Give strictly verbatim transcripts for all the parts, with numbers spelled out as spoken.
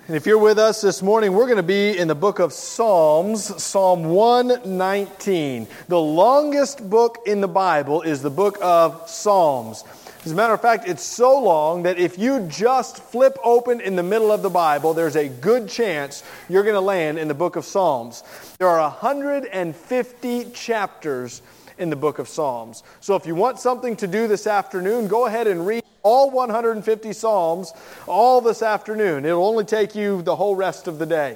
And if you're with us this morning, we're going to be in the book of Psalms, Psalm one nineteen. The longest book in the Bible is the book of Psalms. As a matter of fact, it's so long that if you just flip open in the middle of the Bible, there's a good chance you're going to land in the book of Psalms. There are one hundred fifty chapters in the book of Psalms. So if you want something to do this afternoon, go ahead and read all one hundred fifty Psalms all this afternoon. It'll only take you the whole rest of the day.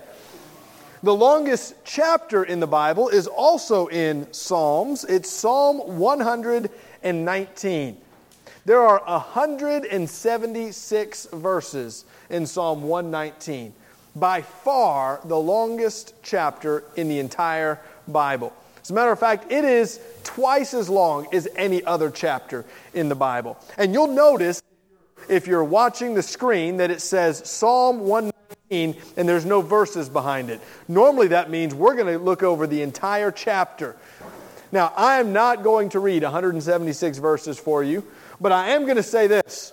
The longest chapter in the Bible is also in Psalms. It's Psalm one hundred nineteen. There are one hundred seventy-six verses in Psalm one nineteen. By far the longest chapter in the entire Bible. As a matter of fact, it is twice as long as any other chapter in the Bible. And you'll notice, if you're watching the screen, that it says Psalm one nineteen and there's no verses behind it. Normally that means we're going to look over the entire chapter. Now, I am not going to read one hundred seventy-six verses for you, but I am going to say this.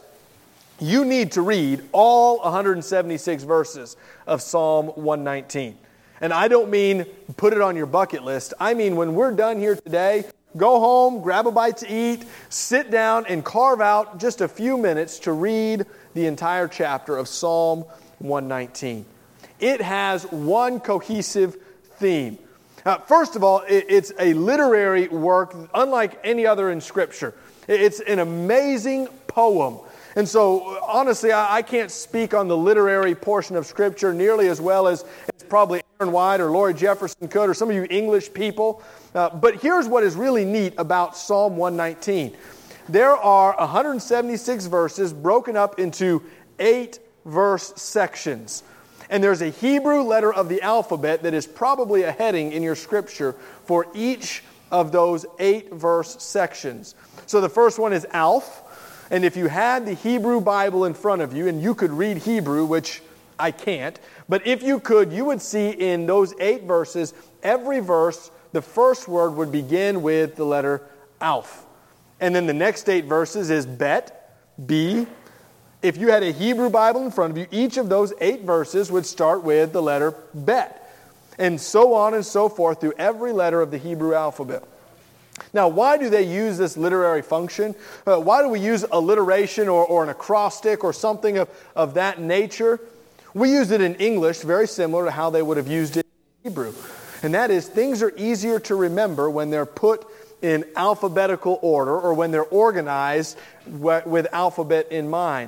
You need to read all one hundred seventy-six verses of Psalm one nineteen. And I don't mean put it on your bucket list. I mean when we're done here today, go home, grab a bite to eat, sit down and carve out just a few minutes to read the entire chapter of Psalm one nineteen. It has one cohesive theme. Uh, first of all, it, it's a literary work unlike any other in Scripture. It's an amazing poem. And so, honestly, I, I can't speak on the literary portion of Scripture nearly as well as, as probably Aaron White or Laurie Jefferson could, or some of you English people. Uh, but here's what is really neat about Psalm one nineteen. There are one hundred seventy-six verses broken up into eight verse sections. And there's a Hebrew letter of the alphabet that is probably a heading in your Scripture for each of those eight verse sections. So the first one is Aleph. And if you had the Hebrew Bible in front of you, and you could read Hebrew, which I can't, but if you could, you would see in those eight verses, every verse, the first word would begin with the letter Aleph. And then the next eight verses is Bet, B. If you had a Hebrew Bible in front of you, each of those eight verses would start with the letter Bet. And so on and so forth through every letter of the Hebrew alphabet. Now, why do they use this literary function? Uh, why do we use alliteration or, or an acrostic or something of, of that nature? We use it in English very similar to how they would have used it in Hebrew. And that is, things are easier to remember when they're put in alphabetical order or when they're organized with alphabet in mind.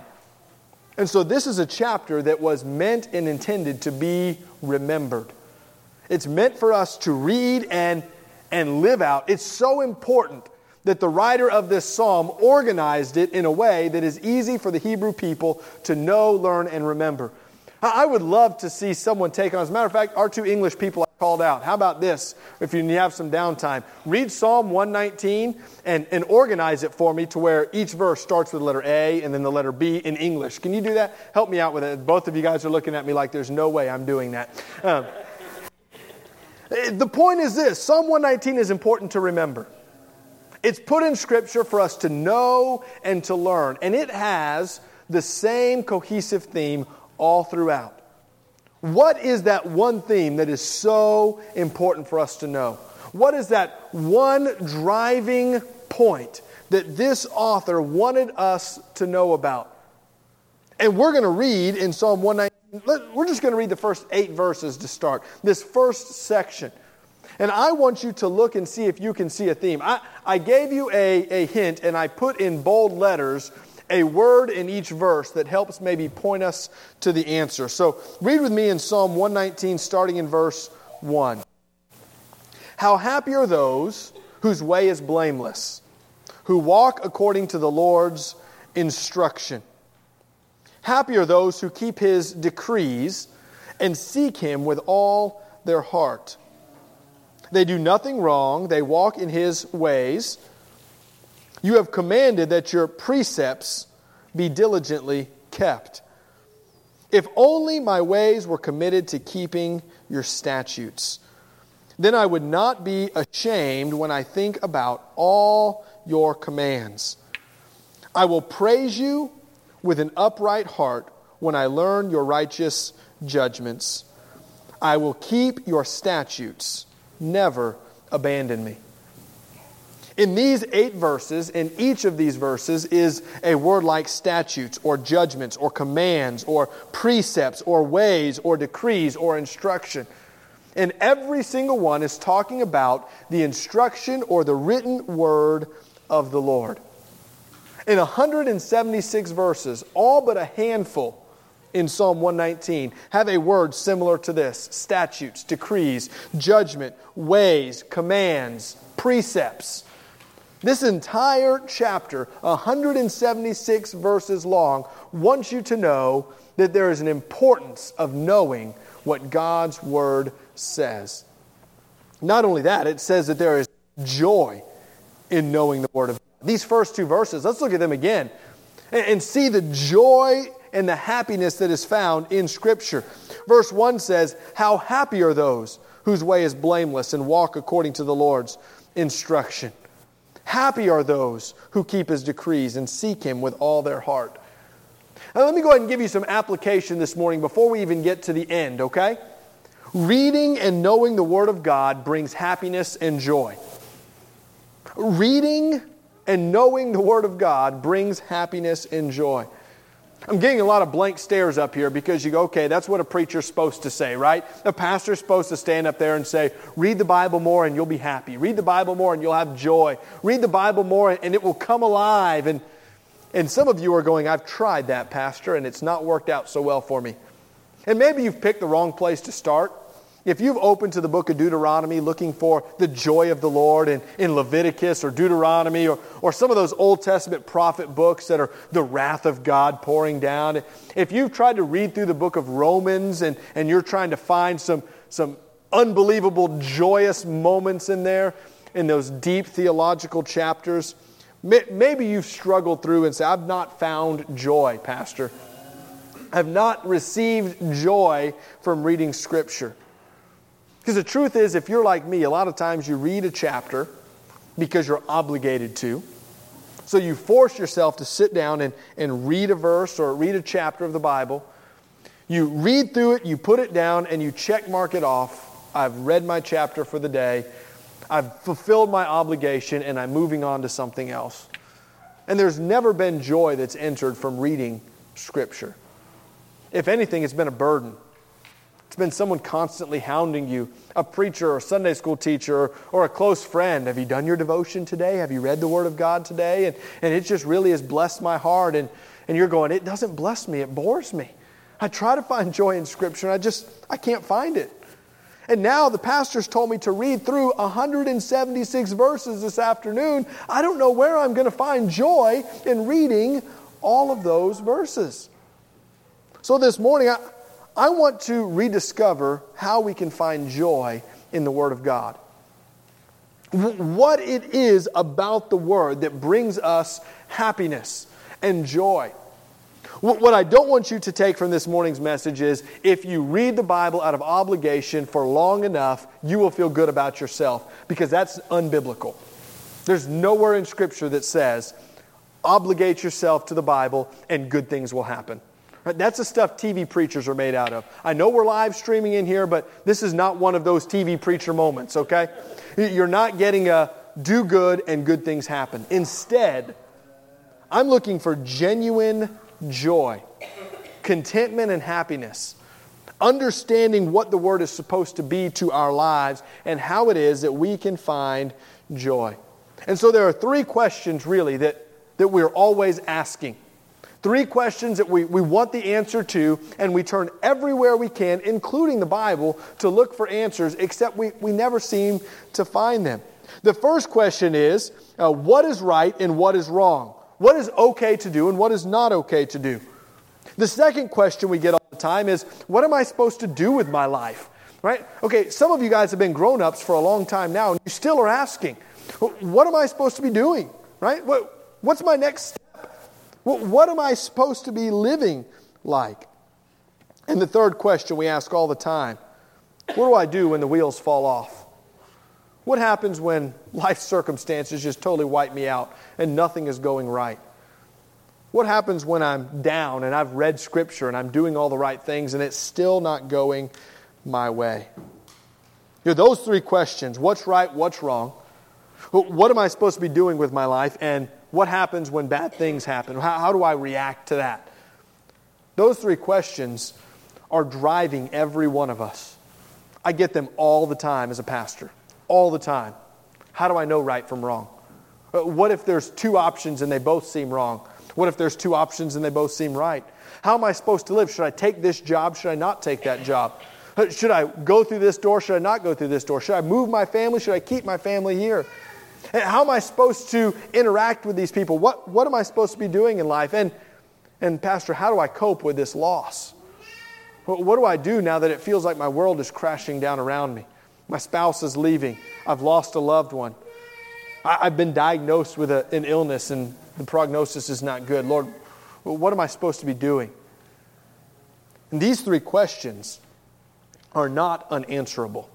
And so this is a chapter that was meant and intended to be remembered. It's meant for us to read and and live out. It's so important that the writer of this psalm organized it in a way that is easy for the Hebrew people to know, learn, and remember. I would love to see someone take on. As a matter of fact, our two English people I called out. How about this? If you have some downtime, read Psalm one nineteen and, and organize it for me to where each verse starts with the letter A and then the letter B in English. Can you do that? Help me out with it. Both of you guys are looking at me like there's no way I'm doing that. Um, The point is this, Psalm one nineteen is important to remember. It's put in Scripture for us to know and to learn. And it has the same cohesive theme all throughout. What is that one theme that is so important for us to know? What is that one driving point that this author wanted us to know about? And we're going to read in Psalm one nineteen. We're just going to read the first eight verses to start. This first section. And I want you to look and see if you can see a theme. I, I gave you a, a hint and I put in bold letters a word in each verse that helps maybe point us to the answer. So read with me in Psalm one nineteen starting in verse one. How happy are those whose way is blameless, who walk according to the Lord's instruction. Happy are those who keep His decrees and seek Him with all their heart. They do nothing wrong. They walk in His ways. You have commanded that your precepts be diligently kept. If only my ways were committed to keeping your statutes, then I would not be ashamed when I think about all your commands. I will praise you with an upright heart when I learn your righteous judgments. I will keep your statutes. Never abandon me. In these eight verses, in each of these verses is a word like statutes or judgments or commands or precepts or ways or decrees or instruction. And every single one is talking about the instruction or the written word of the Lord. In one hundred seventy-six verses, all but a handful in Psalm one nineteen have a word similar to this: statutes, decrees, judgment, ways, commands, precepts. This entire chapter, one hundred seventy-six verses long, wants you to know that there is an importance of knowing what God's Word says. Not only that, it says that there is joy in knowing the Word of God. These first two verses, let's look at them again and see the joy and the happiness that is found in Scripture. Verse one says, "How happy are those whose way is blameless and walk according to the Lord's instruction. Happy are those who keep His decrees and seek Him with all their heart." Now let me go ahead and give you some application this morning before we even get to the end, okay? Reading and knowing the Word of God brings happiness and joy. Reading and knowing the Word of God brings happiness and joy. I'm getting a lot of blank stares up here because you go, okay, that's what a preacher's supposed to say, right? The pastor's supposed to stand up there and say, read the Bible more and you'll be happy. Read the Bible more and you'll have joy. Read the Bible more and it will come alive. And, and some of you are going, I've tried that, Pastor, and it's not worked out so well for me. And maybe you've picked the wrong place to start. If you've opened to the book of Deuteronomy looking for the joy of the Lord in, in Leviticus or Deuteronomy or, or some of those Old Testament prophet books that are the wrath of God pouring down, if you've tried to read through the book of Romans and, and you're trying to find some, some unbelievable joyous moments in there, in those deep theological chapters, may, maybe you've struggled through and said, I've not found joy, Pastor. I've not received joy from reading Scripture. Because the truth is, if you're like me, a lot of times you read a chapter because you're obligated to. So you force yourself to sit down and, and read a verse or read a chapter of the Bible. You read through it, you put it down, and you check mark it off. I've read my chapter for the day. I've fulfilled my obligation, and I'm moving on to something else. And there's never been joy that's entered from reading Scripture. If anything, it's been a burden. It's been someone constantly hounding you, a preacher or a Sunday school teacher or, or a close friend. Have you done your devotion today? Have you read the Word of God today? And, and it just really has blessed my heart. And, and you're going, it doesn't bless me, it bores me. I try to find joy in Scripture and I just, I can't find it. And now the pastor's told me to read through one hundred seventy-six verses this afternoon. I don't know where I'm going to find joy in reading all of those verses. So this morning, I... I want to rediscover how we can find joy in the Word of God. What it is about the Word that brings us happiness and joy. What I don't want you to take from this morning's message is if you read the Bible out of obligation for long enough, you will feel good about yourself, because that's unbiblical. There's nowhere in Scripture that says, obligate yourself to the Bible and good things will happen. That's the stuff T V preachers are made out of. I know we're live streaming in here, but this is not one of those T V preacher moments, okay? You're not getting a do good and good things happen. Instead, I'm looking for genuine joy, contentment and happiness, understanding what the Word is supposed to be to our lives and how it is that we can find joy. And so there are three questions really that, that we're always asking. Three questions that we, we want the answer to, and we turn everywhere we can, including the Bible, to look for answers, except we, we never seem to find them. The first question is, uh, what is right and what is wrong? What is okay to do and what is not okay to do? The second question we get all the time is, what am I supposed to do with my life? Right? Okay, some of you guys have been grown-ups for a long time now, and you still are asking, what am I supposed to be doing? Right? What, what's my next step? What am I supposed to be living like? And the third question we ask all the time, what do I do when the wheels fall off? What happens when life circumstances just totally wipe me out and nothing is going right? What happens when I'm down and I've read Scripture and I'm doing all the right things and it's still not going my way? You know, those three questions, what's right, what's wrong, what am I supposed to be doing with my life, and what happens when bad things happen? How, how do I react to that? Those three questions are driving every one of us. I get them all the time as a pastor. All the time. How do I know right from wrong? What if there's two options and they both seem wrong? What if there's two options and they both seem right? How am I supposed to live? Should I take this job? Should I not take that job? Should I go through this door? Should I not go through this door? Should I move my family? Should I keep my family here? And how am I supposed to interact with these people? What, what am I supposed to be doing in life? And, and Pastor, how do I cope with this loss? What do I do now that it feels like my world is crashing down around me? My spouse is leaving. I've lost a loved one. I, I've been diagnosed with a, an illness and the prognosis is not good. Lord, what am I supposed to be doing? And these three questions are not unanswerable.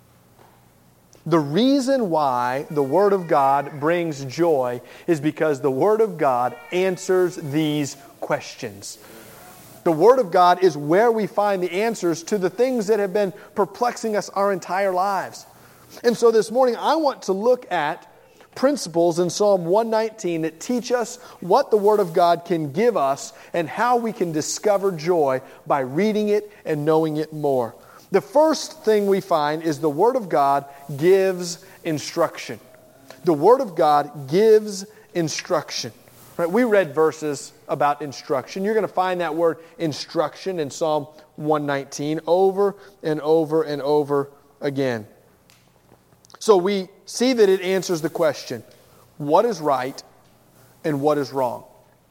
The reason why the Word of God brings joy is because the Word of God answers these questions. The Word of God is where we find the answers to the things that have been perplexing us our entire lives. And so this morning I want to look at principles in Psalm one nineteen that teach us what the Word of God can give us and how we can discover joy by reading it and knowing it more. The first thing we find is the Word of God gives instruction. The Word of God gives instruction. Right? We read verses about instruction. You're going to find that word instruction in Psalm one nineteen over and over and over again. So we see that it answers the question, what is right and what is wrong?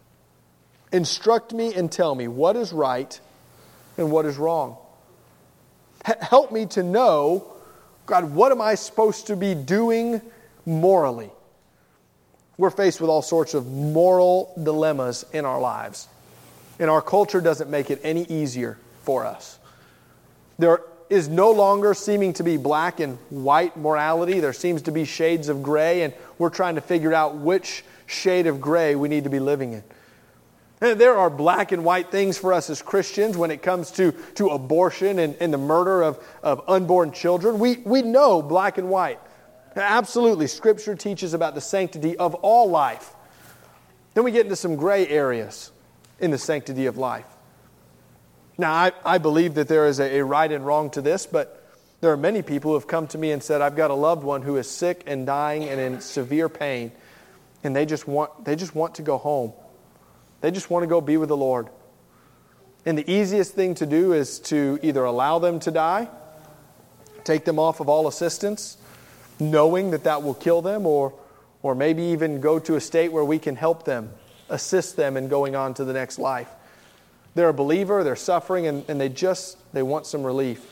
Instruct me and tell me what is right and what is wrong. H- help me to know, God, what am I supposed to be doing morally? We're faced with all sorts of moral dilemmas in our lives. And our culture doesn't make it any easier for us. There is no longer seeming to be black and white morality. There seems to be shades of gray, and we're trying to figure out which shade of gray we need to be living in. And there are black and white things for us as Christians when it comes to, to abortion and, and the murder of, of unborn children. We, we know black and white. Absolutely, Scripture teaches about the sanctity of all life. Then we get into some gray areas in the sanctity of life. Now, I, I believe that there is a, a right and wrong to this, but there are many people who have come to me and said, I've got a loved one who is sick and dying and in severe pain, and they just want they just want to go home. They just want to go be with the Lord. And the easiest thing to do is to either allow them to die, take them off of all assistance, knowing that that will kill them, or or maybe even go to a state where we can help them, assist them in going on to the next life. They're a believer, they're suffering, and, and they just, they want some relief.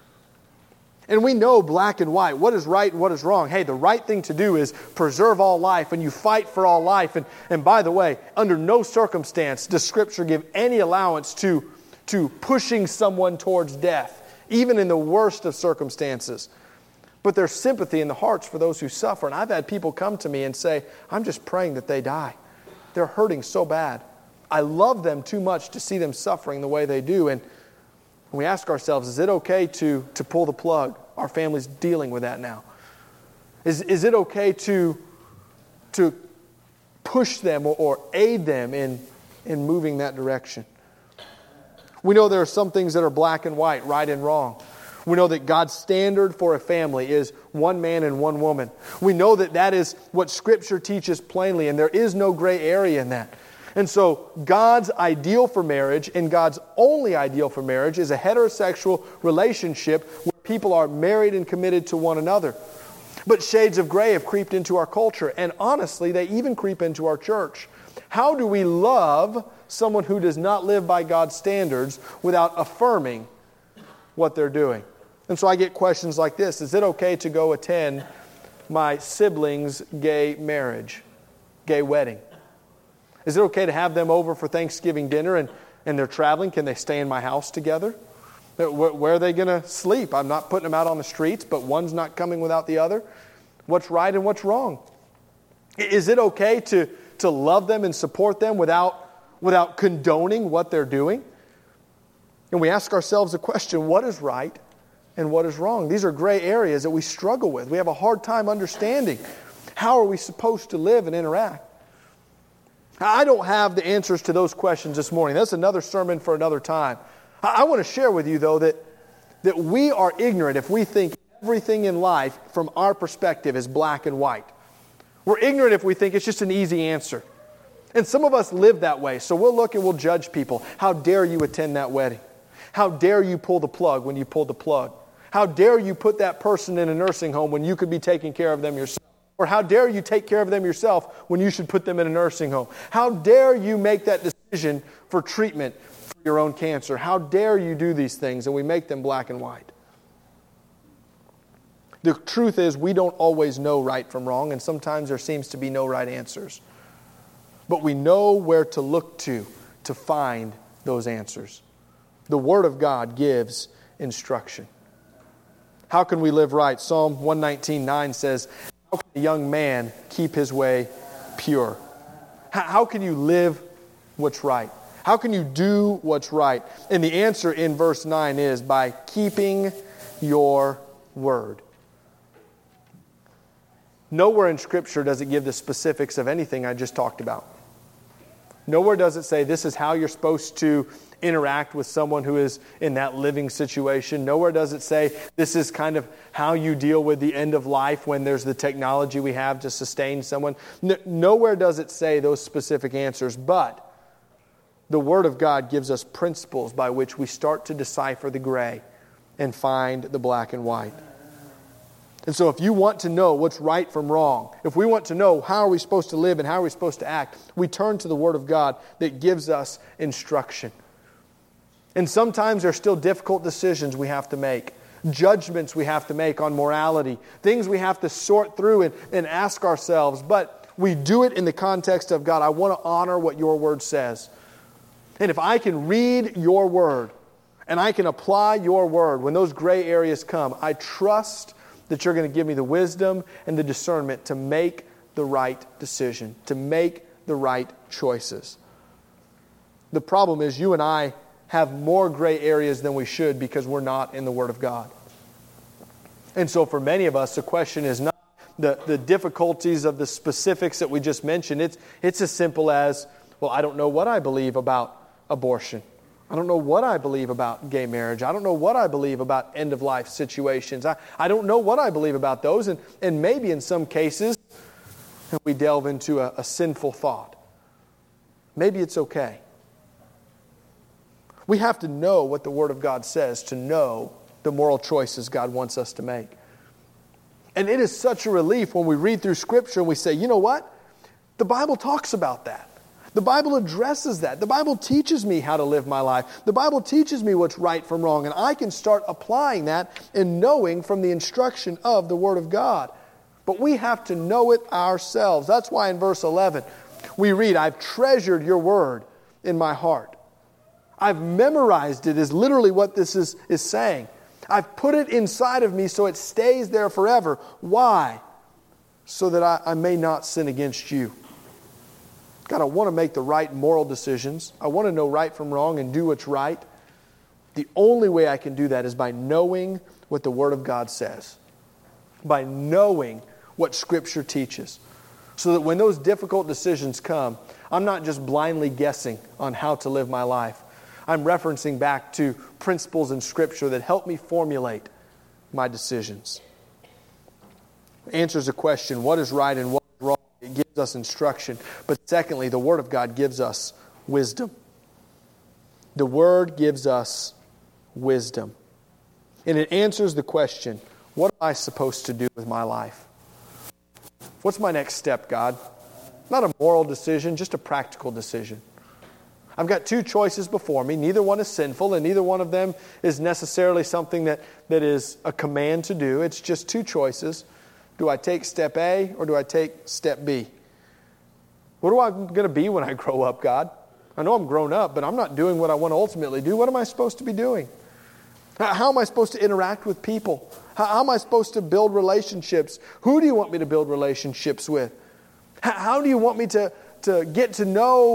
And we know black and white, what is right and what is wrong. Hey, the right thing to do is preserve all life, and you fight for all life. And, and by the way, under no circumstance does Scripture give any allowance to, to pushing someone towards death, even in the worst of circumstances. But there's sympathy in the hearts for those who suffer. And I've had people come to me and say, I'm just praying that they die. They're hurting so bad. I love them too much to see them suffering the way they do. And we ask ourselves, is it okay to, to pull the plug? Our family's dealing with that now. Is, is it okay to, to push them or, or aid them in, in moving that direction? We know there are some things that are black and white, right and wrong. We know that God's standard for a family is one man and one woman. We know that that is what Scripture teaches plainly, and there is no gray area in that. And so God's ideal for marriage, and God's only ideal for marriage, is a heterosexual relationship where people are married and committed to one another. But shades of gray have creeped into our culture, and honestly, they even creep into our church. How do we love someone who does not live by God's standards without affirming what they're doing? And so I get questions like this. Is it okay to go attend my siblings' gay marriage, gay wedding? Is it okay to have them over for Thanksgiving dinner and, and they're traveling? Can they stay in my house together? Where, where are they going to sleep? I'm not putting them out on the streets, but one's not coming without the other. What's right and what's wrong? Is it okay to, to love them and support them without, without condoning what they're doing. And we ask ourselves the question, what is right and what is wrong? These are gray areas that we struggle with. We have a hard time understanding. How are we supposed to live and interact? I don't have the answers to those questions this morning. That's another sermon for another time. I want to share with you, though, that, that we are ignorant if we think everything in life from our perspective is black and white. We're ignorant if we think it's just an easy answer. And some of us live that way, so we'll look and we'll judge people. How dare you attend that wedding? How dare you pull the plug when you pulled the plug? How dare you put that person in a nursing home when you could be taking care of them yourself? Or how dare you take care of them yourself when you should put them in a nursing home? How dare you make that decision for treatment for your own cancer? How dare you do these things? And we make them black and white. The truth is, we don't always know right from wrong, and sometimes there seems to be no right answers. But we know where to look to to find those answers. The Word of God gives instruction. How can we live right? Psalm one nineteen nine says, how can a young man keep his way pure? How can you live what's right? How can you do what's right? And the answer in verse nine is by keeping your word. Nowhere in Scripture does it give the specifics of anything I just talked about. Nowhere does it say this is how you're supposed to interact with someone who is in that living situation. Nowhere does it say this is kind of how you deal with the end of life when there's the technology we have to sustain someone. N- nowhere does it say those specific answers, but the Word of God gives us principles by which we start to decipher the gray and find the black and white. And so if you want to know what's right from wrong, if we want to know how are we supposed to live and how are we supposed to act, we turn to the Word of God that gives us instruction. And sometimes there are still difficult decisions we have to make, judgments we have to make on morality, things we have to sort through and, and ask ourselves. But we do it in the context of, God, I want to honor what your Word says. And if I can read your Word and I can apply your Word when those gray areas come, I trust that you're going to give me the wisdom and the discernment to make the right decision, to make the right choices. The problem is you and I have more gray areas than we should because we're not in the Word of God. And so for many of us, the question is not the, the difficulties of the specifics that we just mentioned. It's, it's as simple as, well, I don't know what I believe about abortion. I don't know what I believe about gay marriage. I don't know what I believe about end-of-life situations. I, I don't know what I believe about those. And, and maybe in some cases, we delve into a, a sinful thought. Maybe it's okay. We have to know what the Word of God says to know the moral choices God wants us to make. And it is such a relief when we read through Scripture and we say, you know what? The Bible talks about that. The Bible addresses that. The Bible teaches me how to live my life. The Bible teaches me what's right from wrong. And I can start applying that and knowing from the instruction of the Word of God. But we have to know it ourselves. That's why in verse eleven we read, I've treasured your Word in my heart. I've memorized it is literally what this is, is saying. I've put it inside of me so it stays there forever. Why? So that I, I may not sin against you. God, I want to make the right moral decisions. I want to know right from wrong and do what's right. The only way I can do that is by knowing what the Word of God says. By knowing what Scripture teaches. So that when those difficult decisions come, I'm not just blindly guessing on how to live my life. I'm referencing back to principles in Scripture that help me formulate my decisions. It answers the question, what is right and what is wrong? It gives us instruction. But secondly, the Word of God gives us wisdom. The Word gives us wisdom. And it answers the question, what am I supposed to do with my life? What's my next step, God? Not a moral decision, just a practical decision. I've got two choices before me. Neither one is sinful, and neither one of them is necessarily something that, that is a command to do. It's just two choices. Do I take step A or do I take step B? What am I going to be when I grow up, God? I know I'm grown up, but I'm not doing what I want to ultimately do. What am I supposed to be doing? How am I supposed to interact with people? How am I supposed to build relationships? Who do you want me to build relationships with? How do you want me to, to get to know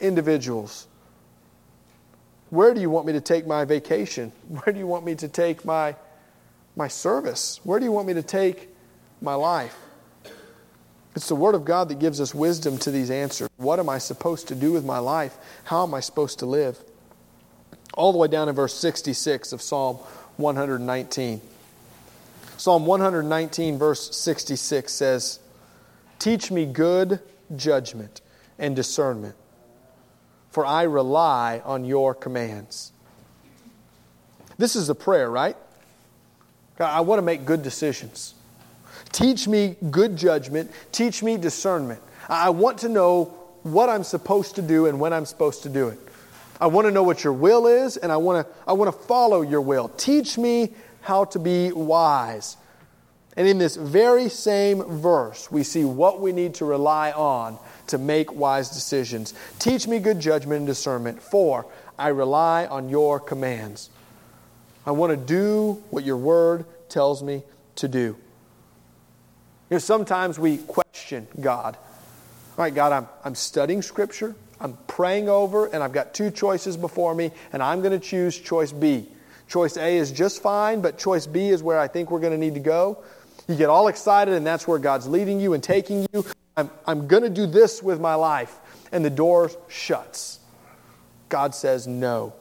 individuals. Where do you want me to take my vacation? Where do you want me to take my, my service? Where do you want me to take my life? It's the Word of God that gives us wisdom to these answers. What am I supposed to do with my life? How am I supposed to live? All the way down in verse sixty-six of Psalm one nineteen. Psalm one nineteen verse sixty-six says, "Teach me good judgment and discernment, for I rely on your commands." This is a prayer, right? God, I want to make good decisions. Teach me good judgment. Teach me discernment. I want to know what I'm supposed to do and when I'm supposed to do it. I want to know what your will is, and I want to, I want to follow your will. Teach me how to be wise. And in this very same verse, we see what we need to rely on to make wise decisions. Teach me good judgment and discernment, for I rely on your commands. I want to do what your word tells me to do. You know, sometimes we question God. All right, God, I'm, I'm studying Scripture, I'm praying over, and I've got two choices before me, and I'm going to choose choice B. Choice A is just fine, but choice B is where I think we're going to need to go. You get all excited, and that's where God's leading you and taking you. I'm, I'm going to do this with my life. And the door shuts. God says no.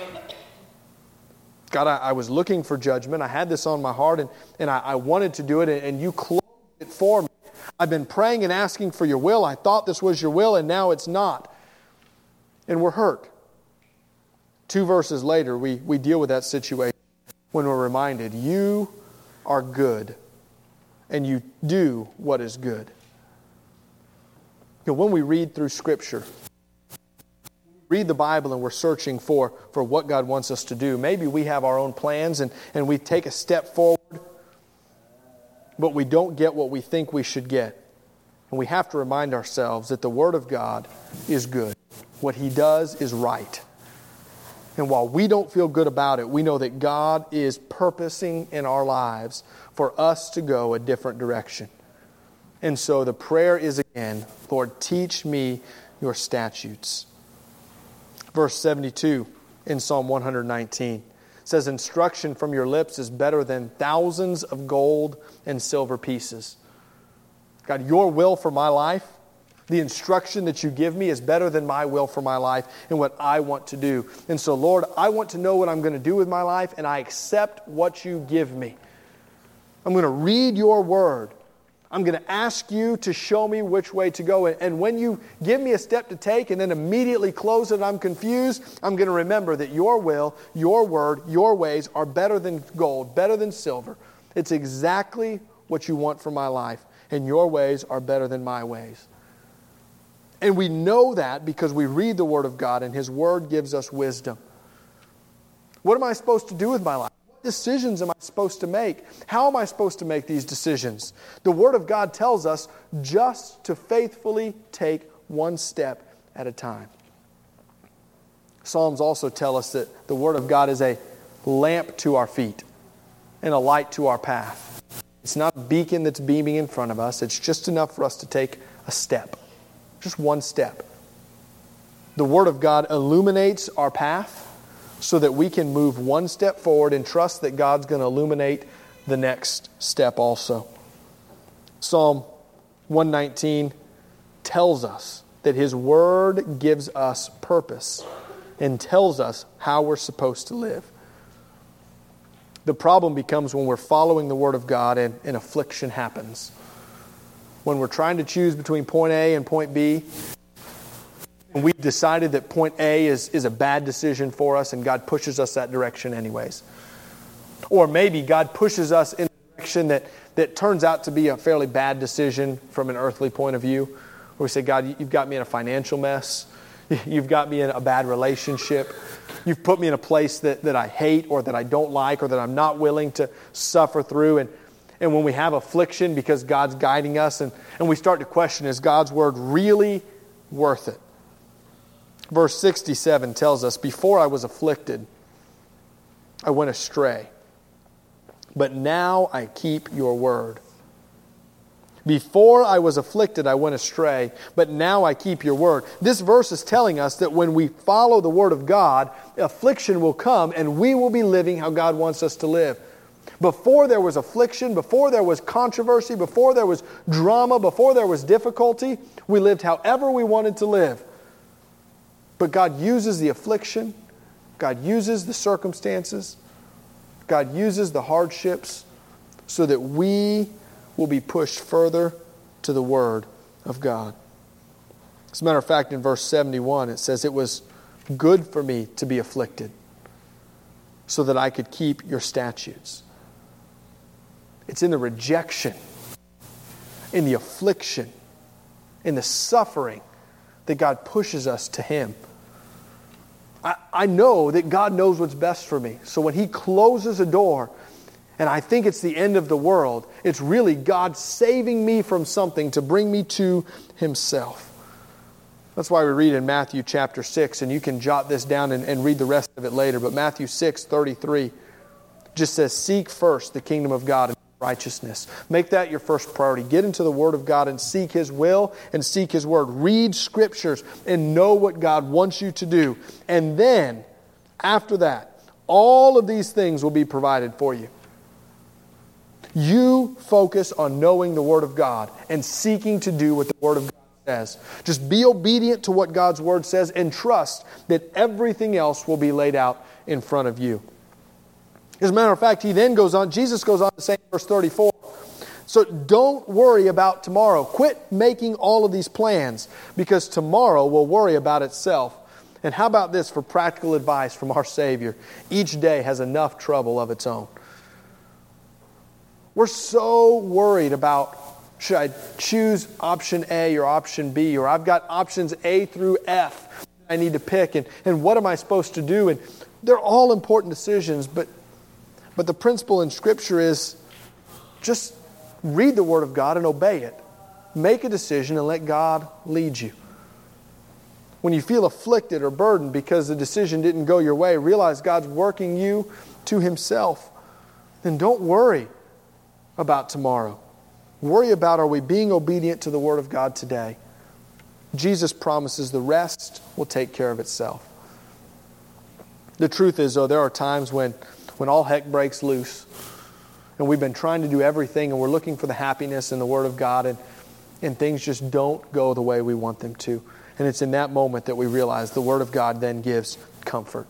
God, I, I was looking for judgment. I had this on my heart, and, and I, I wanted to do it, and, and you closed it for me. I've been praying and asking for your will. I thought this was your will, and now it's not. And we're hurt. Two verses later, we, we deal with that situation when we're reminded, you are good, and you do what is good. You know, when we read through Scripture, read the Bible and we're searching for, for what God wants us to do, maybe we have our own plans and, and we take a step forward, but we don't get what we think we should get. And we have to remind ourselves that the Word of God is good. What He does is right. And while we don't feel good about it, we know that God is purposing in our lives for us to go a different direction. And so the prayer is again, Lord, teach me your statutes. Verse seventy-two in Psalm one nineteen says, instruction from your lips is better than thousands of gold and silver pieces. God, your will for my life, the instruction that you give me is better than my will for my life and what I want to do. And so, Lord, I want to know what I'm going to do with my life, and I accept what you give me. I'm going to read your word. I'm going to ask you to show me which way to go. And when you give me a step to take and then immediately close it and I'm confused, I'm going to remember that your will, your word, your ways are better than gold, better than silver. It's exactly what you want for my life. And your ways are better than my ways. And we know that because we read the Word of God and His Word gives us wisdom. What am I supposed to do with my life? What decisions am I supposed to make? How am I supposed to make these decisions? The Word of God tells us just to faithfully take one step at a time. Psalms also tell us that the Word of God is a lamp to our feet and a light to our path. It's not a beacon that's beaming in front of us. It's just enough for us to take a step. Just one step. The Word of God illuminates our path so that we can move one step forward and trust that God's going to illuminate the next step also. Psalm one nineteen tells us that His Word gives us purpose and tells us how we're supposed to live. The problem becomes when we're following the Word of God and an affliction happens. When we're trying to choose between point A and point B, and we've decided that point A is, is a bad decision for us and God pushes us that direction anyways. Or maybe God pushes us in a direction that, that turns out to be a fairly bad decision from an earthly point of view. Where we say, God, you've got me in a financial mess. You've got me in a bad relationship. You've put me in a place that, that I hate or that I don't like or that I'm not willing to suffer through. And, and when we have affliction because God's guiding us and, and we start to question, is God's Word really worth it? Verse sixty-seven tells us, before I was afflicted, I went astray. But now I keep your word. Before I was afflicted, I went astray, but now I keep your word. This verse is telling us that when we follow the word of God, affliction will come and we will be living how God wants us to live. Before there was affliction, before there was controversy, before there was drama, before there was difficulty, we lived however we wanted to live. But God uses the affliction, God uses the circumstances, God uses the hardships so that we will be pushed further to the Word of God. As a matter of fact, in verse seventy-one, it says, "It was good for me to be afflicted so that I could keep your statutes." It's in the rejection, in the affliction, in the suffering that God pushes us to Him. I, I know that God knows what's best for me. So when He closes a door and I think it's the end of the world, it's really God saving me from something to bring me to Himself. That's why we read in Matthew chapter six, and you can jot this down and, and read the rest of it later. But Matthew six thirty-three just says, "Seek first the kingdom of God and righteousness." Make that your first priority. Get into the Word of God and seek His will and seek His Word. Read Scriptures and know what God wants you to do. And then, after that, all of these things will be provided for you. You focus on knowing the Word of God and seeking to do what the Word of God says. Just be obedient to what God's Word says and trust that everything else will be laid out in front of you. As a matter of fact, He then goes on, Jesus goes on to say in verse thirty-four, so don't worry about tomorrow. Quit making all of these plans because tomorrow will worry about itself. And how about this for practical advice from our Savior? Each day has enough trouble of its own. We're so worried about, should I choose option A or option B, or I've got options A through F I need to pick, and, and what am I supposed to do? And they're all important decisions, but But the principle in Scripture is just read the Word of God and obey it. Make a decision and let God lead you. When you feel afflicted or burdened because the decision didn't go your way, realize God's working you to Himself. Then don't worry about tomorrow. Worry about, are we being obedient to the Word of God today? Jesus promises the rest will take care of itself. The truth is, though, there are times when When all heck breaks loose and we've been trying to do everything and we're looking for the happiness in the Word of God and, and things just don't go the way we want them to. And it's in that moment that we realize the Word of God then gives comfort.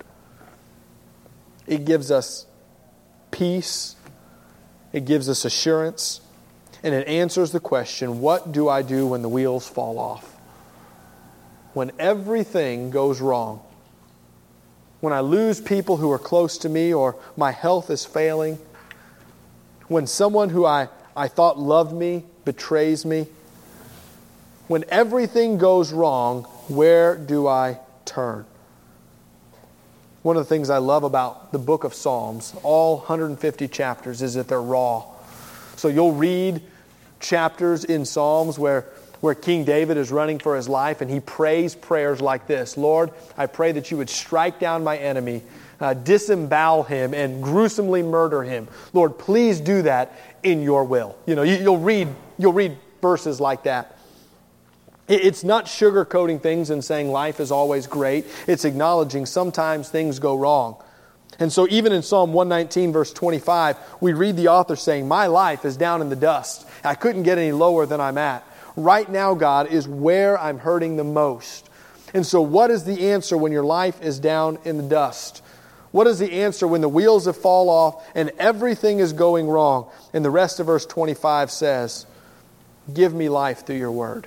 It gives us peace. It gives us assurance. And it answers the question, what do I do when the wheels fall off? When everything goes wrong. When I lose people who are close to me, or my health is failing. When someone who I, I thought loved me betrays me. When everything goes wrong, where do I turn? One of the things I love about the book of Psalms, all one hundred fifty chapters, is that they're raw. So you'll read chapters in Psalms where where King David is running for his life and he prays prayers like this. Lord, I pray that you would strike down my enemy, uh, disembowel him, and gruesomely murder him. Lord, please do that in your will. You know, you, you'll read you'll read verses like that. It, it's not sugarcoating things and saying life is always great. It's acknowledging sometimes things go wrong. And so even in Psalm one nineteen, verse twenty-five, we read the author saying, my life is down in the dust. I couldn't get any lower than I'm at. Right now, God, is where I'm hurting the most. And so what is the answer when your life is down in the dust? What is the answer when the wheels have fallen off and everything is going wrong? And the rest of verse twenty-five says, give me life through your word.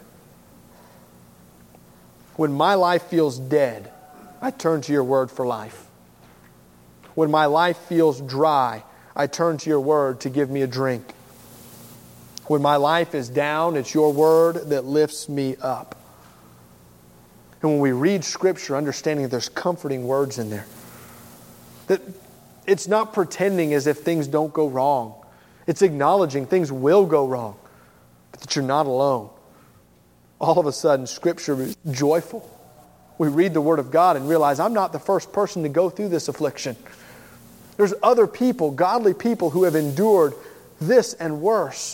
When my life feels dead, I turn to your word for life. When my life feels dry, I turn to your word to give me a drink. When my life is down, it's your word that lifts me up. And when we read Scripture, understanding that there's comforting words in there. That it's not pretending as if things don't go wrong. It's acknowledging things will go wrong, but that you're not alone. All of a sudden, Scripture is joyful. We read the Word of God and realize I'm not the first person to go through this affliction. There's other people, godly people, who have endured this and worse.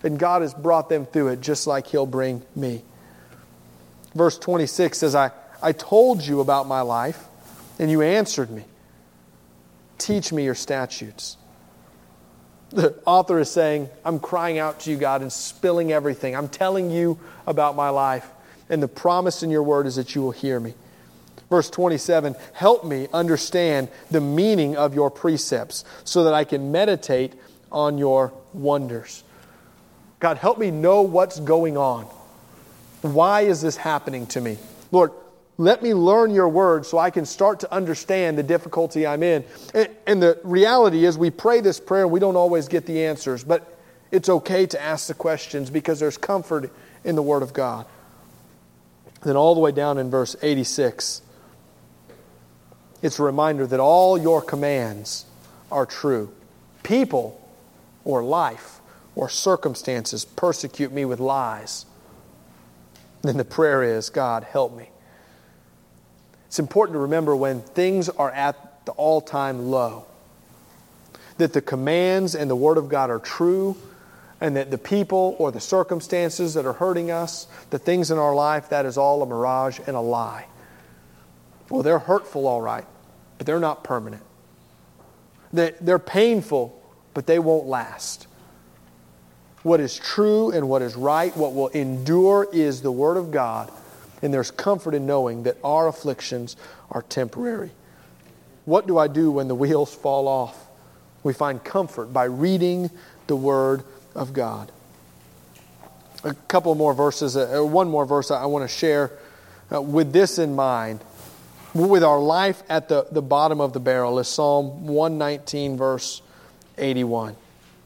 And God has brought them through it just like He'll bring me. Verse twenty-six says, I, I told you about my life, and you answered me. Teach me your statutes. The author is saying, I'm crying out to you, God, and spilling everything. I'm telling you about my life. And the promise in your word is that you will hear me. Verse twenty-seven, help me understand the meaning of your precepts so that I can meditate on your wonders. God, help me know what's going on. Why is this happening to me? Lord, let me learn your word so I can start to understand the difficulty I'm in. And, and the reality is we pray this prayer and we don't always get the answers, but it's okay to ask the questions because there's comfort in the word of God. Then all the way down in verse eighty-six, it's a reminder that all your commands are true. People or life or circumstances persecute me with lies. Then the prayer is, God, help me. It's important to remember when things are at the all-time low, that the commands and the Word of God are true, and that the people or the circumstances that are hurting us, the things in our life, that is all a mirage and a lie. Well, they're hurtful, all right, but they're not permanent. They're painful, but they won't last. What is true and what is right, what will endure is the Word of God. And there's comfort in knowing that our afflictions are temporary. What do I do when the wheels fall off? We find comfort by reading the Word of God. A couple more verses, uh, one more verse I want to share uh, with this in mind. With our life at the, the bottom of the barrel is Psalm one nineteen, verse eighty-one.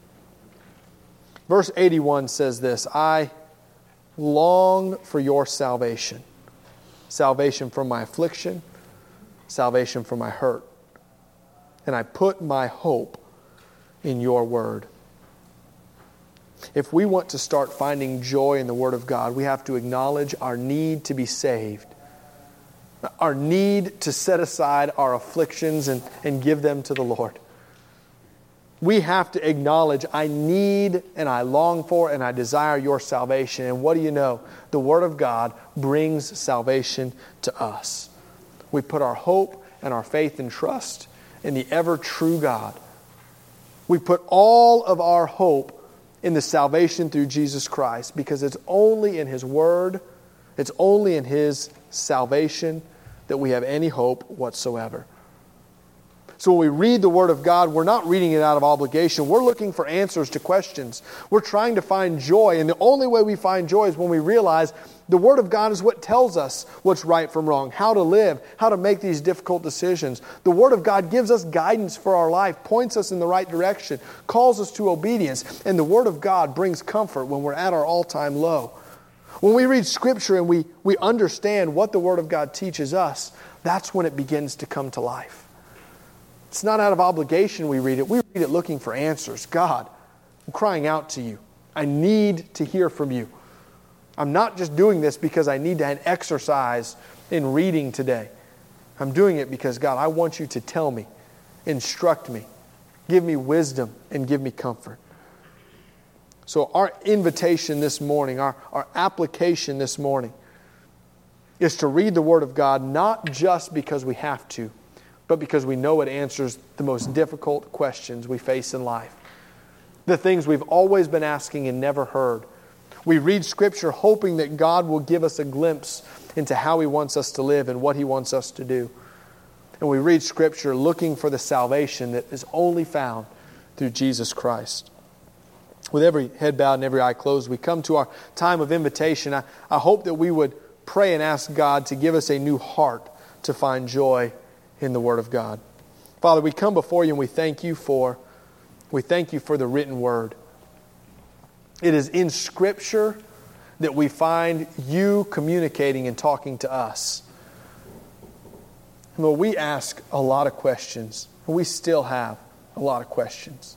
Verse eighty-one says this, I long for your salvation. Salvation from my affliction, salvation from my hurt. And I put my hope in your word. If we want to start finding joy in the Word of God, we have to acknowledge our need to be saved. Our need to set aside our afflictions and, and give them to the Lord. We have to acknowledge, I need and I long for and I desire your salvation. And what do you know? The Word of God brings salvation to us. We put our hope and our faith and trust in the ever true God. We put all of our hope in the salvation through Jesus Christ because it's only in His Word, it's only in His salvation that we have any hope whatsoever. So when we read the Word of God, we're not reading it out of obligation. We're looking for answers to questions. We're trying to find joy. And the only way we find joy is when we realize the Word of God is what tells us what's right from wrong, how to live, how to make these difficult decisions. The Word of God gives us guidance for our life, points us in the right direction, calls us to obedience. And the Word of God brings comfort when we're at our all-time low. When we read Scripture and we, we understand what the Word of God teaches us, that's when it begins to come to life. It's not out of obligation we read it. We read it looking for answers. God, I'm crying out to you. I need to hear from you. I'm not just doing this because I need to have exercise in reading today. I'm doing it because, God, I want you to tell me, instruct me, give me wisdom, and give me comfort. So our invitation this morning, our, our application this morning, is to read the Word of God not just because we have to, but because we know it answers the most difficult questions we face in life. The things we've always been asking and never heard. We read Scripture hoping that God will give us a glimpse into how He wants us to live and what He wants us to do. And we read Scripture looking for the salvation that is only found through Jesus Christ. With every head bowed and every eye closed, we come to our time of invitation. I, I hope that we would pray and ask God to give us a new heart to find joy in the Word of God. Father, we come before you and we thank you for, we thank you for the written Word. It is in Scripture that we find you communicating and talking to us. Lord, we ask a lot of questions. We still have a lot of questions.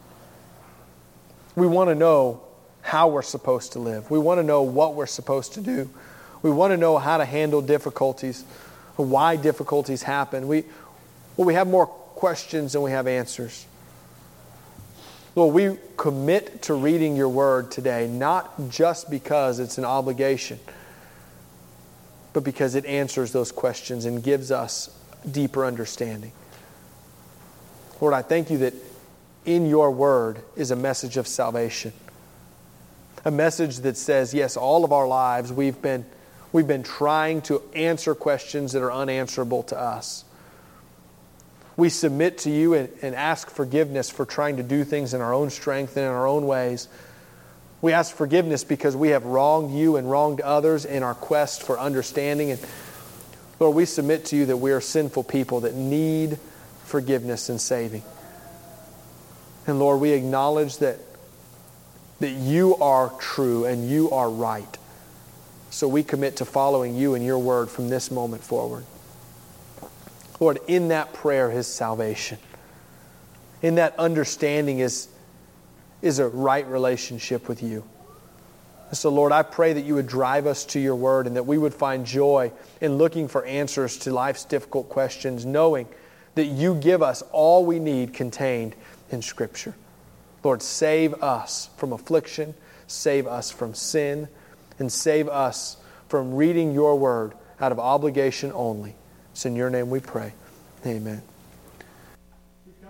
We want to know how we're supposed to live. We want to know what we're supposed to do. We want to know how to handle difficulties, why difficulties happen. We Well, we have more questions than we have answers. Lord, we commit to reading your word today, not just because it's an obligation, but because it answers those questions and gives us deeper understanding. Lord, I thank you that in your word is a message of salvation. A message that says, yes, all of our lives we've been, we've been trying to answer questions that are unanswerable to us. We submit to you and, and ask forgiveness for trying to do things in our own strength and in our own ways. We ask forgiveness because we have wronged you and wronged others in our quest for understanding. And Lord, we submit to you that we are sinful people that need forgiveness and saving. And Lord, we acknowledge that, that you are true and you are right. So we commit to following you and your word from this moment forward. Lord, in that prayer is salvation. In that understanding is, is a right relationship with you. And so, Lord, I pray that you would drive us to your word and that we would find joy in looking for answers to life's difficult questions, knowing that you give us all we need contained in Scripture. Lord, save us from affliction, save us from sin, and save us from reading your word out of obligation only. It's in your name we pray. Amen.